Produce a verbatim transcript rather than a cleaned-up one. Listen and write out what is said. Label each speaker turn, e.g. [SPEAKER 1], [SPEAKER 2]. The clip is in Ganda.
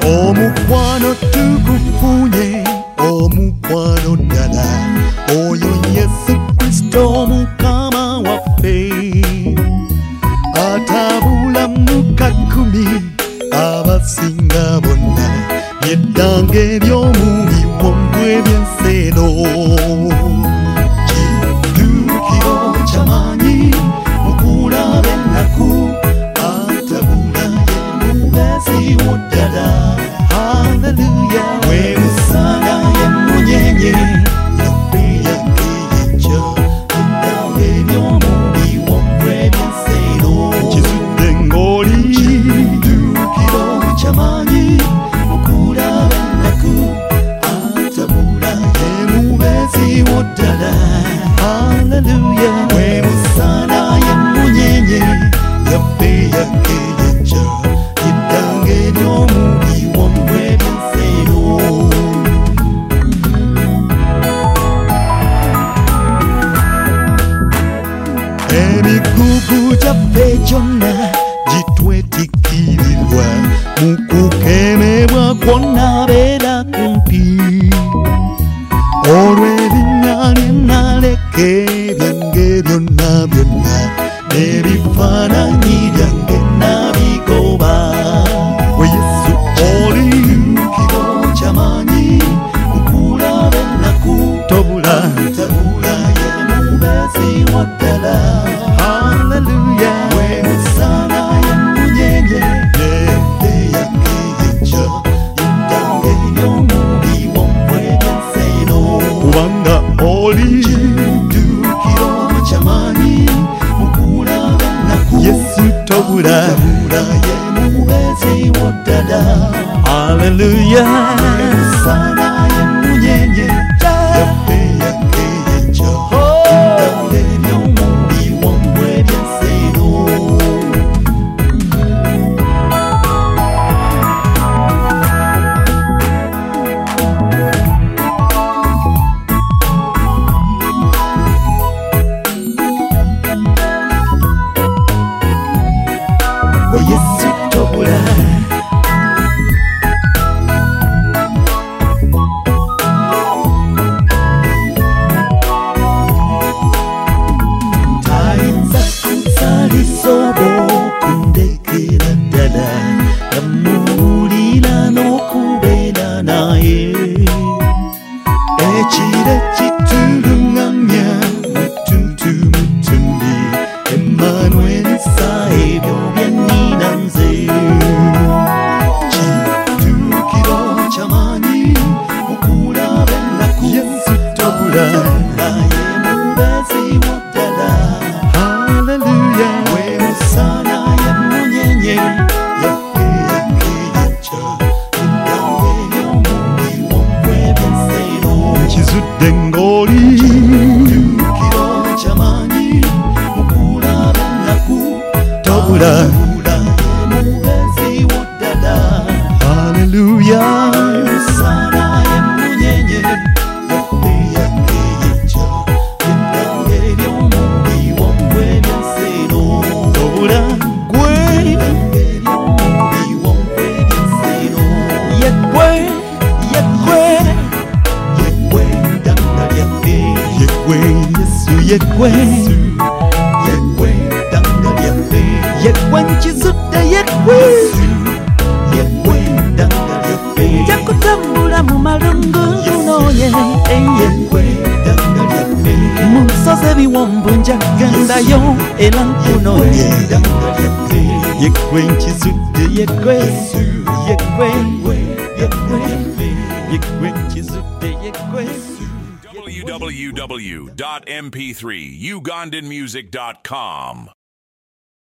[SPEAKER 1] Omukwano tugufunye, omukwano ddala, oyo Yesu Kristo Mukama waffe. Atabula mu kakumi abasinga bonna, yeddanga eby'omubi w'omu eby'ensi eno. Kiddukiro ky'amaanyi okulaba ennaku, atabula ye mubeezi wo ddala. Haleluya, we musana ye munyenye yaffe yakeyeja, yeddanga eby'omubi w'omu eby'ensi eno. Kizudde ng'oli kiddukiro ky'amaanyi okulaba ennaku, atabula ye mubeezi wo ddala. Haleluya, we musana ye munyenye yaffe yakeyeja, yeddanga eby'omubi w'omu eby'ensi eno. Emigugu gyaffe gyonna gitwetikirirwa, mu kukemebwa kwonna beera kumpi. Olw'erinnya lye naleka ebyange byonna byonna, n'ebifaananyi byange nabigoba. We Yesu oli kiddukiro ky'amaanyi okulaba ennaku, tobula tabula ye mubeezi wo ddala. Haleluya, we musana ye munyenye yaffe yakeyeja, yeddanga eby'omubi w'omu eby'ensi eno. Kubanga oli kiddukiro ky'amaanyi okulaba ennaku, Yesu tobula tabula ye mubeezi wo ddala. Haleluya, we musana ye munyenye yaffe yakeyeja, yeddanga eby'omubi w'omu eby'ensi eno. We Yesu tobula, tayinza kunsalisa oba okundekera ddala, yamuwulira n'okubeera naye. Ekire kituluŋŋamya mutuntu mutumbi, Emmanuel sa ebyo bye nnina nze. Kiddukiro ky'amaanyi okulaba ennaku, Yesu tobula ye mubeezi wo ddala. Haleluya, we musana ye munyenye yaffe yakeyeja, yeddanga eby'omubi w'omu eby'ensi eno. Kizudde ng'oli kiddukiro ky'amaanyi okulaba ennaku, tobula ye mubeezi wo ddala. Haleluya, we musana ye munyenye yaffe yakeyeja, yeddanga eby'omubi w'omu eby'ensi eno. Tobula gwe yeddanga eby'omubi w'omu eby'ensi eno. Ye gwe, ye gwe, ye gwe ddanga lyaffe. Ye gwe Yesu, ye gwe, ye gwe ddanga lyaffe. Ye gwe nkizudde, ye gwe, ye gwe ddanga lyaffe. Nja kutambula mu malungu nkunoonye, ye gwe ddanga lyaffe. Mu nsozi ebiwonvu nja kugendayo era nkunoonye. Ye gwe nkizudde, ye gwe, ye gwe, ye gwe, ye gwe nkizudde, ye gwe.
[SPEAKER 2] w w w dot m p three ugandan music dot com